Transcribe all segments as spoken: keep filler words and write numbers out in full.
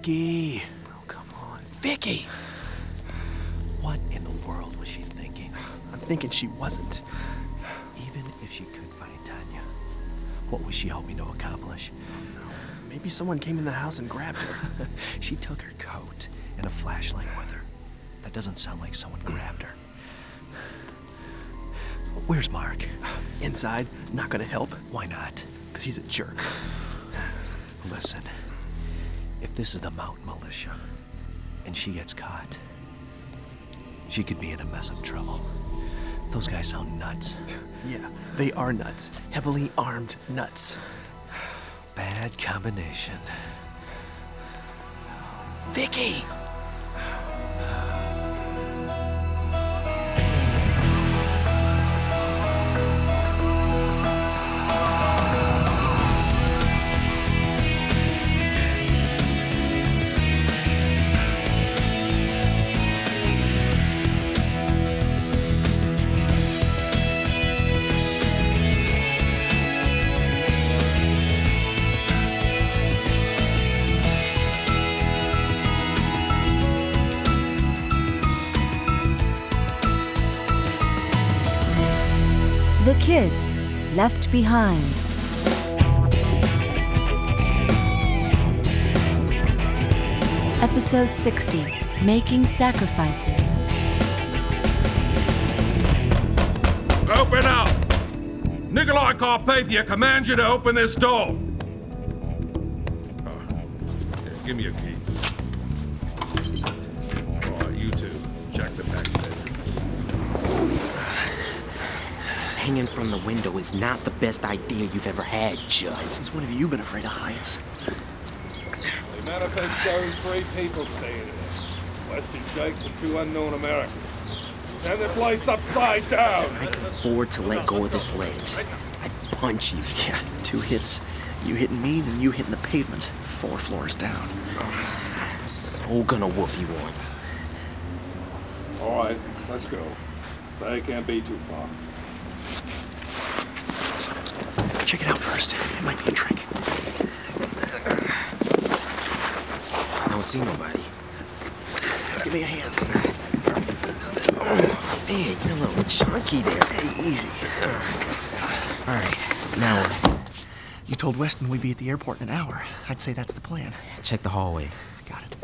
Vicky! Oh, come on. Vicky! What in the world was she thinking? I'm thinking she wasn't. Even if she could find Tanya, what was she hoping to accomplish? Maybe someone came in the house and grabbed her. She took her coat and a flashlight with her. That doesn't sound like someone grabbed her. Where's Mark? Inside. Not gonna help. Why not? Because he's a jerk. Listen, if this is the Mountain Militia, and she gets caught, she could be in a mess of trouble. Those guys sound nuts. Yeah, they are nuts. Heavily armed nuts. Bad combination. Vicky! The Kids Left Behind. Episode sixty, Making Sacrifices. Open up! Nikolai Carpathia commands you to open this door. Oh, here, give me a key. All right, you two, check the back bedroom. Hanging from the window is not the best idea you've ever had, Judd. Since when have you been afraid of heights? The manifest shows three people staying in it. Weston Jakes and two unknown Americans. Turn the place upside down. I can afford to let go of this ledge. I'd punch you. Yeah, two hits. You hitting me, then you hitting the pavement. Four floors down. I'm so gonna whoop you one. All right, let's go. They can't be too far. Check it out first. It might be a trick. I don't see nobody. Give me a hand. Oh, man, you're a little chunky there. Hey, easy. All right, now what? You told Weston we'd be at the airport in an hour. I'd say that's the plan. Check the hallway. Got it.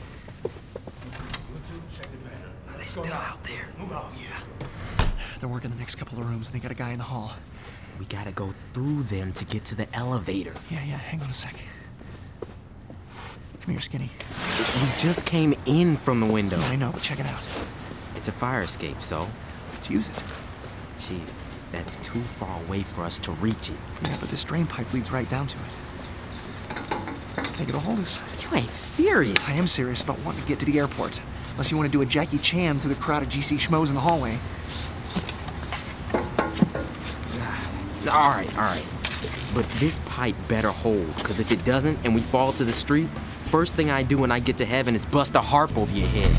Are they still out there? Oh, yeah. They're working the next couple of rooms, and they got a guy in the hall. We gotta go through them to get to the elevator. Yeah, yeah, hang on a sec. Come here, Skinny. We just came in from the window. I know, but check it out. It's a fire escape, so? Let's use it. Chief, that's too far away for us to reach it. Yeah, but this drain pipe leads right down to it. I think it'll hold us. You ain't serious. I am serious about wanting to get to the airport. Unless you want to do a Jackie Chan through the crowd of G C schmoes in the hallway. All right, all right. But this pipe better hold, because if it doesn't and we fall to the street, first thing I do when I get to heaven is bust a harp over your head.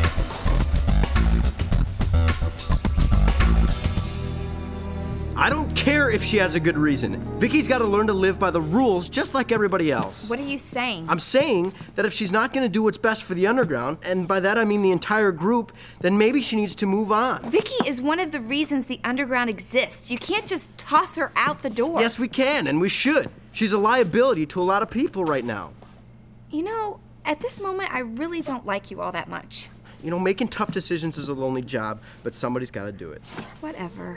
I don't care if she has a good reason. Vicky's got to learn to live by the rules just like everybody else. What are you saying? I'm saying that if she's not going to do what's best for the underground, and by that I mean the entire group, then maybe she needs to move on. Vicky is one of the reasons the underground exists. You can't just toss her out the door. Yes, we can, and we should. She's a liability to a lot of people right now. You know, at this moment, I really don't like you all that much. You know, making tough decisions is a lonely job, but somebody's got to do it. Whatever.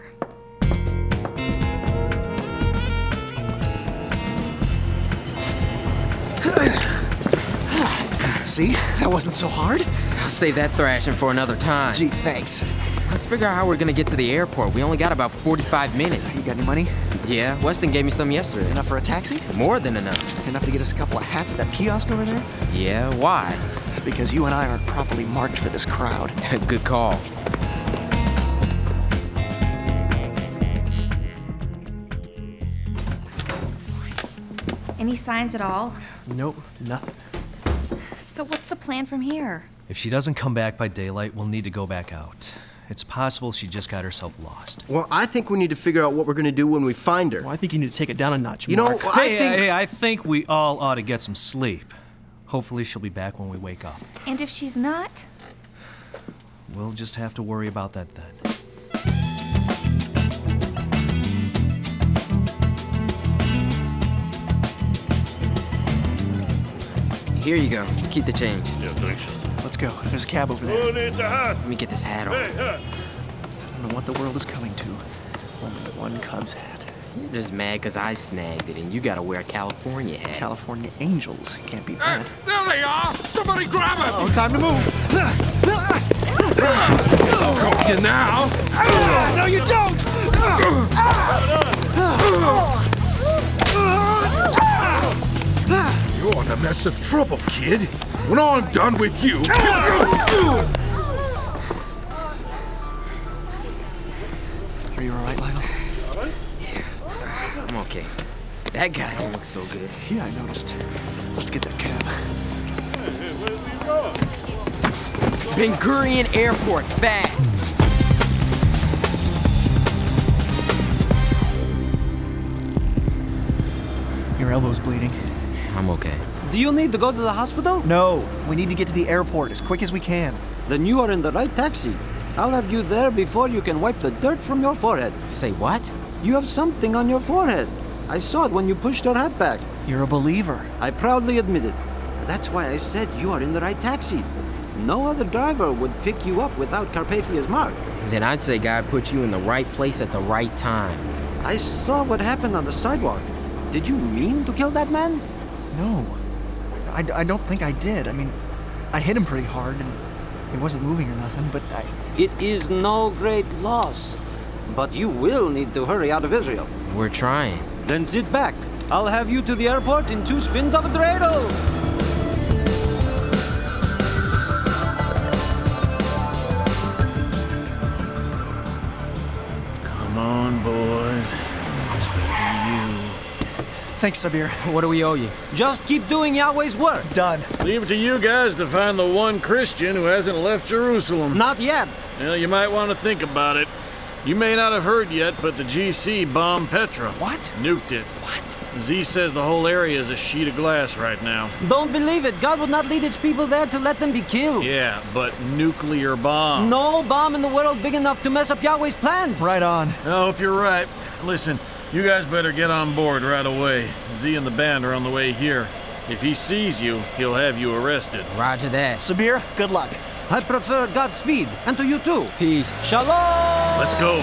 See? That wasn't so hard. I'll save that thrashing for another time. Gee, thanks. Let's figure out how we're gonna get to the airport. We only got about forty-five minutes. You got any money? Yeah, Weston gave me some yesterday. Enough for a taxi? More than enough. Enough to get us a couple of hats at that kiosk over there? Yeah, why? Because you and I aren't properly marked for this crowd. Good call. Any signs at all? Nope, nothing. So what's the plan from here? If she doesn't come back by daylight, we'll need to go back out. It's possible she just got herself lost. Well, I think we need to figure out what we're going to do when we find her. Well, I think you need to take it down a notch, You Mark. know, I hey, think... hey, I think we all ought to get some sleep. Hopefully she'll be back when we wake up. And if she's not? We'll just have to worry about that then. Here you go. Keep the change. Yeah, thanks. Let's go. There's a cab over there. Who needs a hat? Let me get this hat on. Hey, hat. I don't know what the world is coming to. Only one Cubs hat. You're just mad because I snagged it and you gotta wear a California hat. California Angels. Can't beat Hey, that. there they are! Somebody grab him! Oh, time to move. I'll cook you now! No, you don't! You're in a mess of trouble, kid. When I'm done with you... Are you all right, Lionel? I'm okay. That guy don't look so good. Yeah, I noticed. Let's get that cab. Ben Gurion Airport, fast! Your elbow's bleeding. I'm okay. Do you need to go to the hospital? No, we need to get to the airport as quick as we can. Then you are in the right taxi. I'll have you there before you can wipe the dirt from your forehead. Say what? You have something on your forehead. I saw it when you pushed your hat back. You're a believer. I proudly admit it. That's why I said you are in the right taxi. No other driver would pick you up without Carpathia's mark. Then I'd say God put you in the right place at the right time. I saw what happened on the sidewalk. Did you mean to kill that man? No. I, I don't think I did. I mean, I hit him pretty hard and he wasn't moving or nothing, but I... It is no great loss. But you will need to hurry out of Israel. We're trying. Then sit back. I'll have you to the airport in two spins of a dreidel. Come on, boys. It's better you. Thanks, Sabir. What do we owe you? Just keep doing Yahweh's work. Done. Leave it to you guys to find the one Christian who hasn't left Jerusalem. Not yet. Well, you might want to think about it. You may not have heard yet, but the G C bombed Petra. What? Nuked it. What? Z says the whole area is a sheet of glass right now. Don't believe it. God would not lead his people there to let them be killed. Yeah, but nuclear bomb. No bomb in the world big enough to mess up Yahweh's plans. Right on. I hope you're right. Listen, you guys better get on board right away. Z and the band are on the way here. If he sees you, he'll have you arrested. Roger that. Sabir, good luck. I prefer Godspeed, and to you too. Peace. Shalom! Let's go.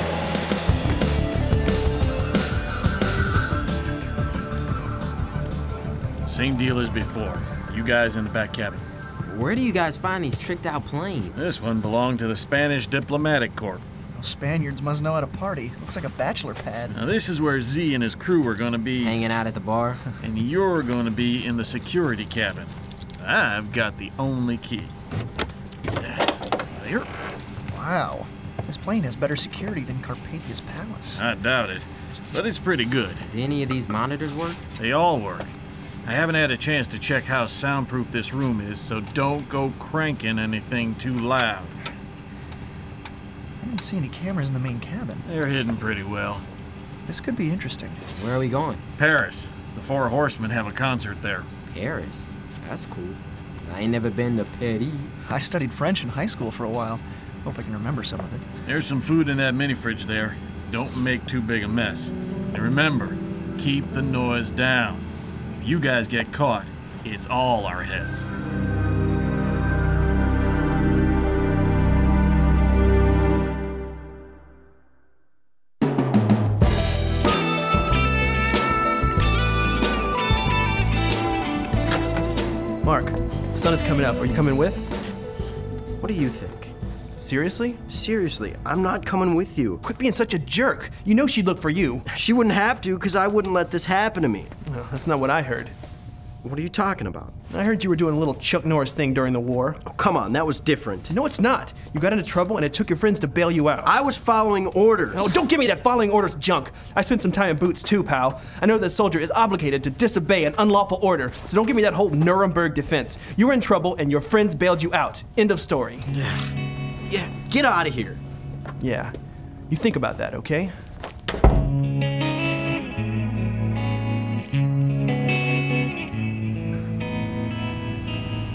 Same deal as before. You guys in the back cabin. Where do you guys find these tricked out planes? This one belonged to the Spanish Diplomatic Corps. Those Spaniards must know how to party. Looks like a bachelor pad. Now this is where Z and his crew are gonna be, Hanging out at the bar? and you're gonna be in the security cabin. I've got the only key. There. Wow. This plane has better security than Carpathia's palace. I doubt it, but it's pretty good. Do any of these monitors work? They all work. I haven't had a chance to check how soundproof this room is, so don't go cranking anything too loud. I didn't see any cameras in the main cabin. They're hidden pretty well. This could be interesting. Where are we going? Paris. The Four Horsemen have a concert there. Paris. That's cool. I ain't never been to Paris. I studied French in high school for a while. Hope I can remember some of it. There's some food in that mini fridge there. Don't make too big a mess. And remember, keep the noise down. If you guys get caught, it's all our heads. Mark, the sun is coming up. Are you coming with? What do you think? Seriously? Seriously, I'm not coming with you. Quit being such a jerk. You know she'd look for you. She wouldn't have to, because I wouldn't let this happen to me. No, that's not what I heard. What are you talking about? I heard you were doing a little Chuck Norris thing during the war. Oh, come on, that was different. No, it's not. You got into trouble and it took your friends to bail you out. I was following orders. Oh, don't give me that following orders junk. I spent some time in boots too, pal. I know that a soldier is obligated to disobey an unlawful order, so don't give me that whole Nuremberg defense. You were in trouble and your friends bailed you out. End of story. Yeah, get out of here. Yeah. You think about that, okay?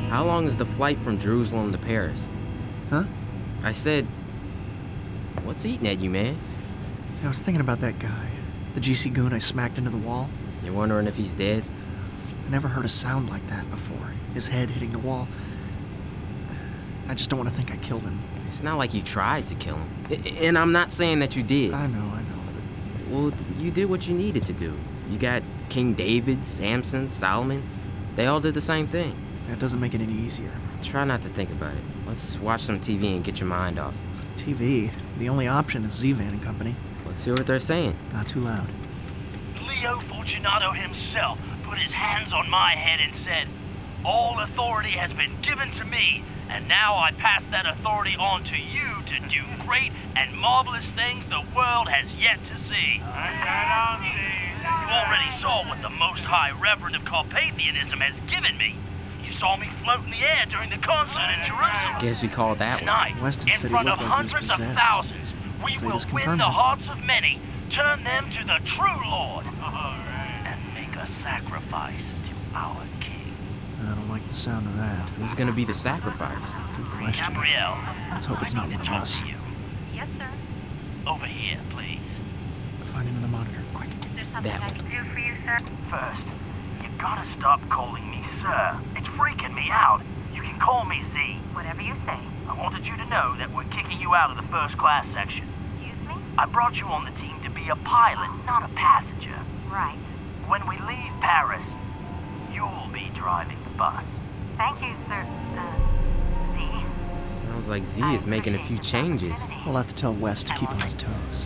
How long is the flight from Jerusalem to Paris? Huh? I said, what's eating at you, man? I was thinking about that guy. The G C goon I smacked into the wall. You're wondering if he's dead? I never heard a sound like that before. His head hitting the wall. I just don't want to think I killed him. It's not like you tried to kill him. I- and I'm not saying that you did. I know, I know. But Well, you did what you needed to do. You got King David, Samson, Solomon. They all did the same thing. that doesn't make it any easier. Try not to think about it. Let's watch some T V and get your mind off. T V? The only option is Z-Van and Company. Let's hear what they're saying. Not too loud. Leo Fortunato himself put his hands on my head and said, "All authority has been given to me, and now I pass that authority on to you to do great and marvelous things the world has yet to see." You already saw what the Most High Reverend of Carpathianism has given me. You saw me float in the air during the concert in Jerusalem. Guess we call that Tonight, one. Weston in said he front looked of like he was hundreds of possessed. thousands, we So will this win confirms the it. hearts of many, turn them to the true Lord, and make a sacrifice to our King. I don't like the sound of that. Who's gonna be the sacrifice? Good question. Gabrielle, Let's hope it's I not need one to of talk us. to you. Yes, sir. Over here, please. Find him in the monitor, quick. Is there something That I can do for you, sir? First, you gotta stop calling me sir. It's freaking me out. You can call me Z. Whatever you say. I wanted you to know that we're kicking you out of the first class section. Excuse me? I brought you on the team to be a pilot, not a passenger. Right. When we leave Paris, you'll be driving the bus. Thank you, sir. Uh, Z. Sounds like Z is making a few changes. We'll have to tell Wes to keep on his toes.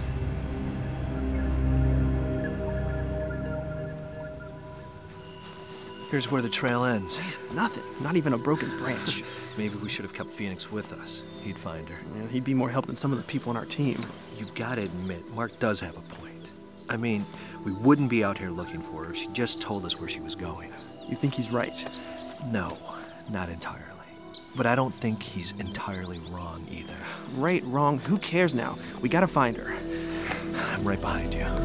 Here's where the trail ends. Nothing. Not even a broken branch. Maybe we should have kept Phoenix with us. He'd find her. Man, he'd be more help than some of the people on our team. You've got to admit, Mark does have a point. I mean, we wouldn't be out here looking for her if she just told us where she was going. You think he's right? No, not entirely. But I don't think he's entirely wrong either. Right, wrong, who cares now? We gotta find her. I'm right behind you.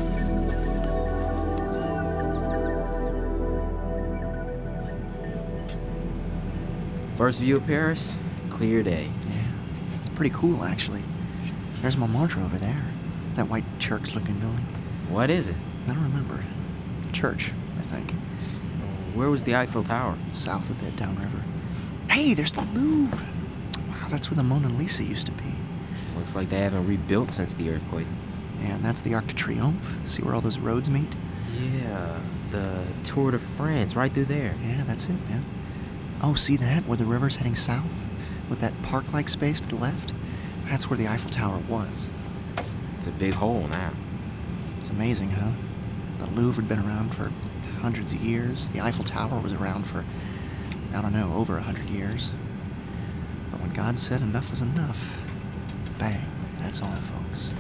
First view of Paris, clear day. Yeah, it's pretty cool, actually. There's Montmartre over there. That white church-looking building. What is it? I don't remember. Church, I think. Where was the Eiffel Tower? South a bit, downriver. Hey, there's the Louvre. Wow, that's where the Mona Lisa used to be. Looks like they haven't rebuilt since the earthquake. Yeah, and that's the Arc de Triomphe. See where all those roads meet? Yeah, the Tour de France, right through there. Yeah, that's it, yeah. Oh, see that? Where the river's heading south? With that park-like space to the left? That's where the Eiffel Tower was. It's a big hole now. It's amazing, huh? The Louvre had been around for hundreds of years. The Eiffel Tower was around for, I don't know, over a hundred years. But when God said enough was enough, bang, that's all, folks.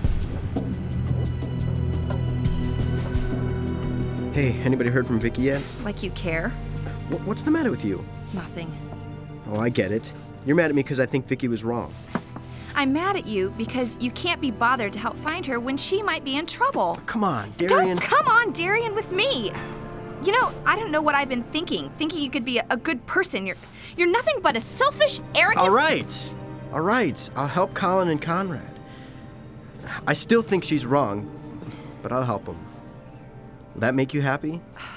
Hey, anybody heard from Vicky yet? Like you care? Wh- What's the matter with you? Nothing. Oh, I get it. You're mad at me because I think Vicky was wrong. I'm mad at you because you can't be bothered to help find her when she might be in trouble. Come on, Darian. Don't come on, Darian, with me. You know, I don't know what I've been thinking. Thinking you could be a, a good person. You're, you're nothing but a selfish, arrogant. All right. All right. I'll help Colin and Conrad. I still think she's wrong, but I'll help them. Will that make you happy?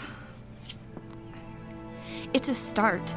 It's a start.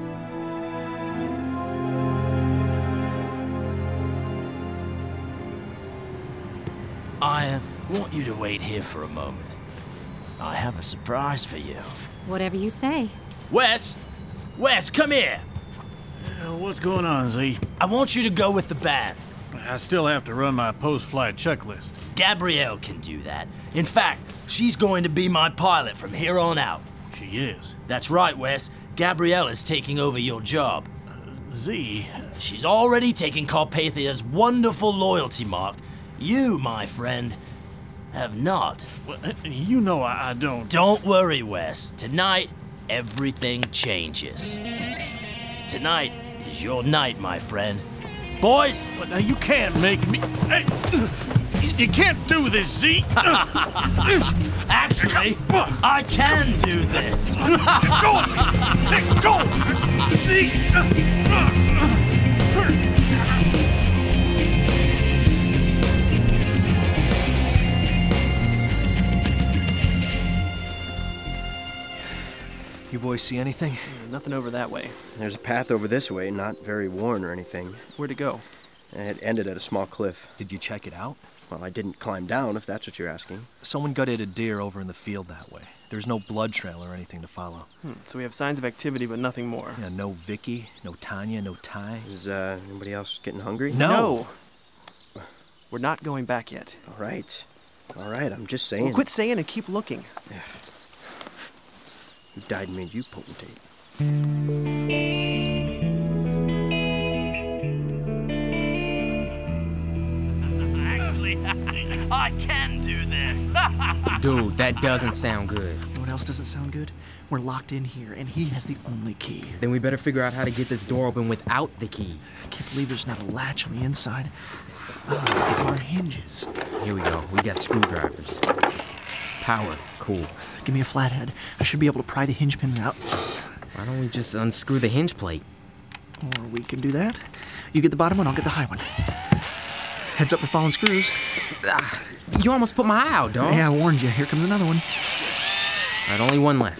I want you to wait here for a moment. I have a surprise for you. Whatever you say. Wes! Wes, come here! Uh, what's going on, Z? I want you to go with the band. I still have to run my post-flight checklist. Gabrielle can do that. In fact, she's going to be my pilot from here on out. She is. That's right, Wes. Gabrielle is taking over your job. Uh, Z? She's already taken Carpathia's wonderful loyalty mark. You, my friend, have not. Well, you know I, I don't... Don't worry, Wes. Tonight, everything changes. Tonight is your night, my friend. Boys! But now you can't make me... Hey! You can't do this, Zeke. Actually, I can do this. Go! Let go! Zeke! You boys see anything? Nothing over that way. There's a path over this way, not very worn or anything. Where'd it go? It ended at a small cliff. Did you check it out? Well, I didn't climb down, if that's what you're asking. Someone gutted a deer over in the field that way. There's no blood trail or anything to follow. Hmm, so we have signs of activity, but nothing more. Yeah, no Vicky, no Tanya, no Ty. Is uh, anybody else getting hungry? No! We're not going back yet. All right. All right, I'm just saying. Well, quit saying and keep looking. Yeah. Who died and made you potentate? Actually, I can do this. Dude, that doesn't sound good. You know what else doesn't sound good? We're locked in here, and he has the only key. Then we better figure out how to get this door open without the key. I can't believe there's not a latch on the inside. Ah, our hinges. Here we go. We got screwdrivers. Power. Cool. Give me a flathead. I should be able to pry the hinge pins out. Why don't we just unscrew the hinge plate? Or we can do that. You get the bottom one, I'll get the high one. Heads up for falling screws. Ah, you almost put my eye out, dog. Yeah, I warned you. Here comes another one. All right, only one left.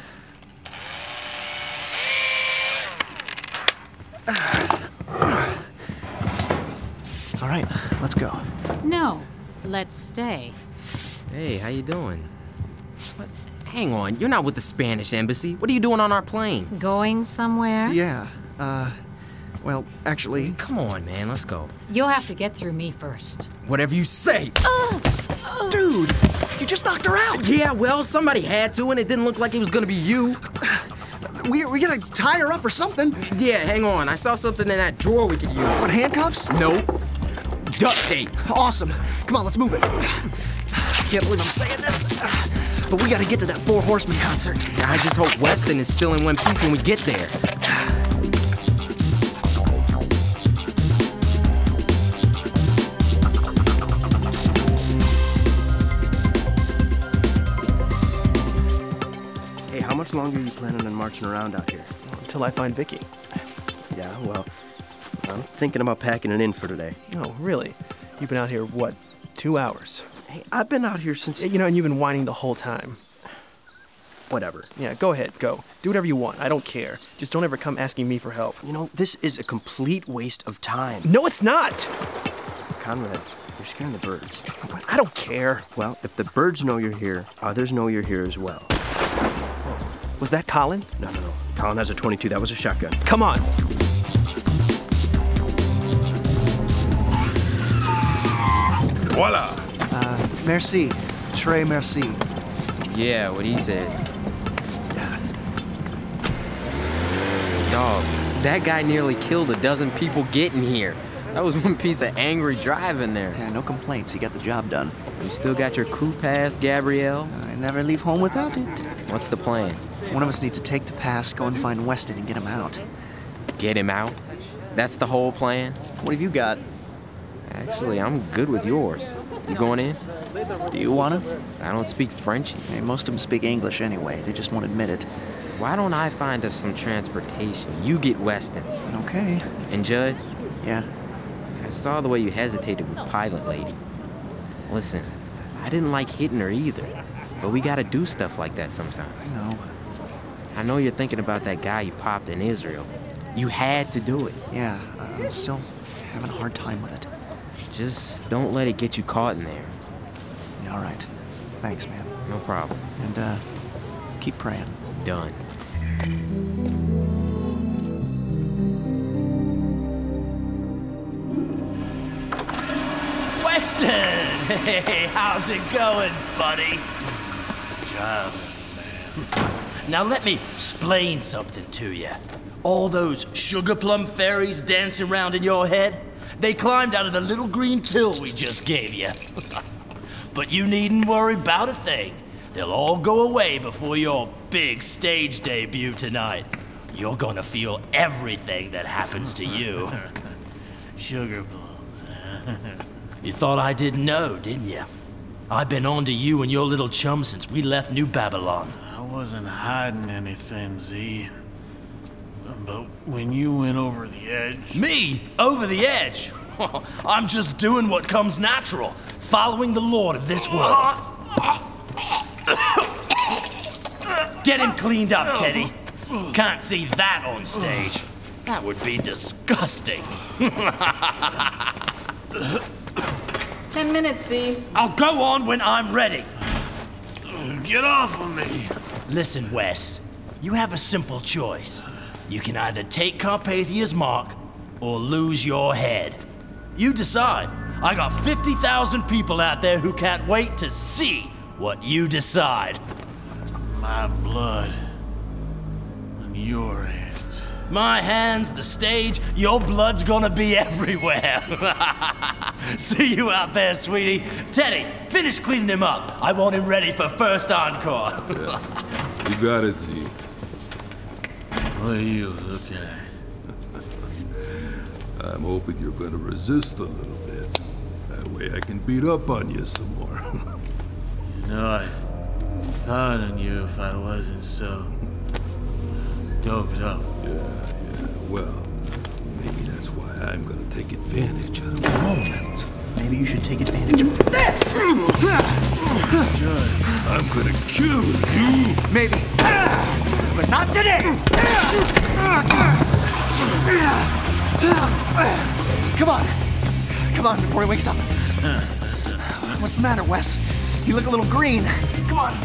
All right, let's go. No, let's stay. Hey, how you doing? What? Hang on, you're not with the Spanish embassy. What are you doing on our plane? Going somewhere? Yeah, uh, well, actually... Come on, man, let's go. You'll have to get through me first. Whatever you say. Uh, uh, Dude, you just knocked her out. Yeah, well, somebody had to, and it didn't look like it was gonna be you. We, we gotta tie her up or something. Yeah, hang on. I saw something in that drawer we could use. What, handcuffs? Nope. Duct tape. Awesome. Come on, let's move it. I can't believe I'm saying this, but we gotta get to that Four Horsemen concert. I just hope Weston is still in one piece when we get there. Hey, how much longer are you planning on marching around out here? Until I find Vicky. Yeah, well, I'm thinking about packing it in for today. Oh, really? You've been out here, what, two hours? Hey, I've been out here since... You know, and you've been whining the whole time. Whatever. Yeah, go ahead, go. Do whatever you want. I don't care. Just don't ever come asking me for help. You know, this is a complete waste of time. No, it's not! Conrad, you're scaring the birds. But I don't care. Well, if the birds know you're here, others know you're here as well. Whoa. Was that Colin? No, no, no. Colin has a twenty-two. That was a shotgun. Come on. Voila! Uh, merci. Très merci. Yeah, what he said. Dog, that guy nearly killed a dozen people getting here. That was one piece of angry driving there. Yeah, no complaints. He got the job done. You still got your crew pass, Gabrielle? I never leave home without it. What's the plan? One of us needs to take the pass, go and find Weston, and get him out. Get him out? That's the whole plan? What have you got? Actually, I'm good with yours. You going in? Do you want to? I don't speak French. Hey, most of them speak English anyway. They just won't admit it. Why don't I find us some transportation? You get Weston. Okay. And Judd? Yeah? I saw the way you hesitated with Pilot Lady. Listen, I didn't like hitting her either, but we gotta do stuff like that sometime. I know. I know you're thinking about that guy you popped in Israel. You had to do it. Yeah, uh, I'm still having a hard time with it. Just don't let it get you caught in there. Yeah, all right. Thanks, man. No problem. And, uh, keep praying. Done. Weston! Hey, how's it going, buddy? Good job, man. Now let me explain something to you. All those sugar plum fairies dancing around in your head, they climbed out of the little green pill we just gave you. But you needn't worry about a thing. They'll all go away before your big stage debut tonight. You're gonna feel everything that happens to you. Sugar plums. You thought I didn't know, didn't you? I've been on to you and your little chum since we left New Babylon. I wasn't hiding anything, Z. But when you went over the edge... Me? Over the edge? I'm just doing what comes natural, following the Lord of this world. Get him cleaned up, Teddy. Can't see that on stage. That would be disgusting. Ten minutes, Z. I'll go on when I'm ready. Get off of me. Listen, Wes. You have a simple choice. You can either take Carpathia's mark or lose your head. You decide. I got fifty thousand people out there who can't wait to see what you decide. My blood on your hands. My hands, the stage, your blood's gonna be everywhere. See you out there, sweetie. Teddy, finish cleaning him up. I want him ready for first encore. Yeah. You got it, Z. What are you looking at? I'm hoping you're gonna resist a little bit. That way I can beat up on you some more. You know, I'd pardon you if I wasn't so doped up. Yeah, yeah, well, maybe that's why I'm gonna take advantage of the moment. Maybe you should take advantage of this! I'm gonna kill you! Maybe. But not today! Come on. Come on before he wakes up. What's the matter, Wes? You look a little green. Come on.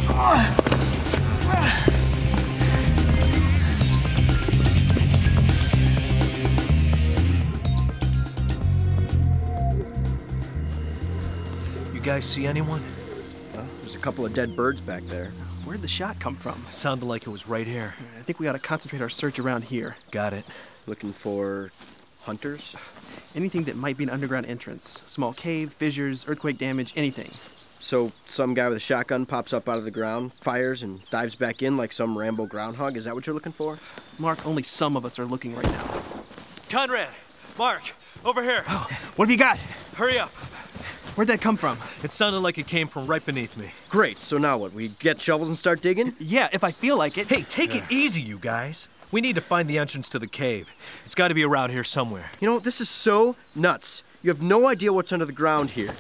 You guys see anyone? Well, there's a couple of dead birds back there. Where'd the shot come from? Sounded like it was right here. I think we ought to concentrate our search around here. Got it. Looking for hunters? Anything that might be an underground entrance. Small cave, fissures, earthquake damage, anything. So some guy with a shotgun pops up out of the ground, fires, and dives back in like some Rambo groundhog? Is that what you're looking for? Mark, only some of us are looking right now. Conrad! Mark! Over here! What have you got? Hurry up! Where'd that come from? It sounded like it came from right beneath me. Great, so now what? We get shovels and start digging? Yeah, if I feel like it. Hey, take it easy, you guys. We need to find the entrance to the cave. It's got to be around here somewhere. You know, this is so nuts. You have no idea what's under the ground here.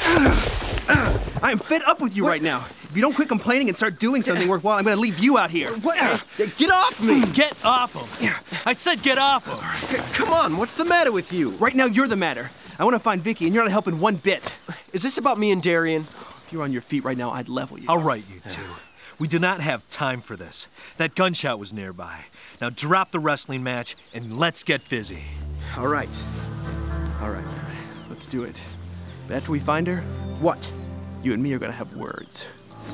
I am fed up with you What? right now. If you don't quit complaining and start doing something worthwhile, I'm going to leave you out here. What? Get off me! Get off him! I said get off him! C- Come on, what's the matter with you? Right now, you're the matter. I want to find Vicky, and you're not helping one bit. Is this about me and Darian? If you were on your feet right now, I'd level you. All right, you two. We do not have time for this. That gunshot was nearby. Now drop the wrestling match and let's get busy. All right. All right. Let's do it. But after we find her, What? you and me are going to have words.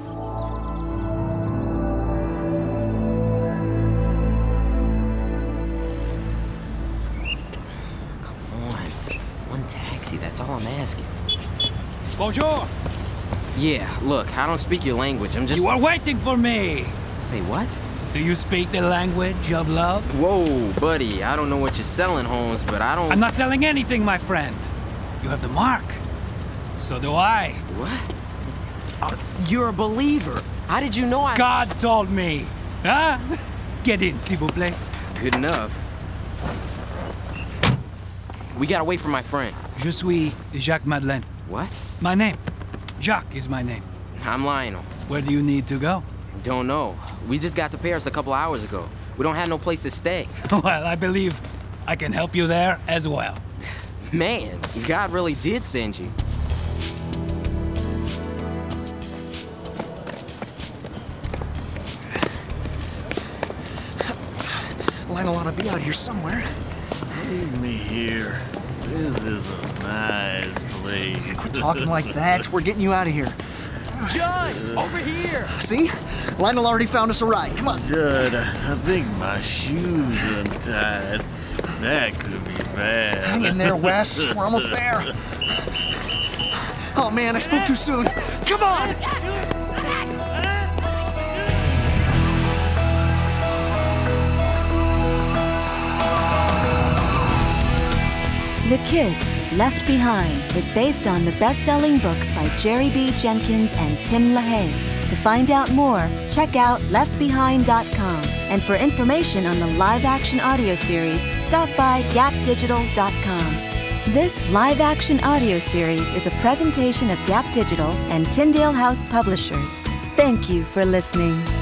One taxi, that's all I'm asking. Bonjour! Yeah, look, I don't speak your language. I'm just. You are waiting for me! Say what? Do you speak the language of love? Whoa, buddy, I don't know what you're selling, Holmes, but I don't. I'm not selling anything, my friend. You have the mark. So do I. What? Uh, you're a believer. How did you know I. God told me. Huh? Get in, s'il vous plaît. Good enough. We gotta wait for my friend. Je suis Jacques Madeleine. What? My name. Jacques is my name. I'm Lionel. Where do you need to go? Don't know. We just got to Paris a couple hours ago. We don't have no place to stay. Well, I believe I can help you there as well. Man, God really did send you. Lionel ought to be out here somewhere. Leave me here. This is a nice place. Quit talking like that. We're getting you out of here. John, over here! See? Lionel already found us a ride. Come on. Judd, I think my shoe's untied. That could be bad. Hang in there, Wes. We're almost there. Oh, man, I spoke too soon. Come on! The Kids, Left Behind is based on the best-selling books by Jerry B. Jenkins and Tim LaHaye. To find out more, check out left behind dot com. And for information on the live-action audio series, stop by gap digital dot com. This live-action audio series is a presentation of Gap Digital and Tyndale House Publishers. Thank you for listening.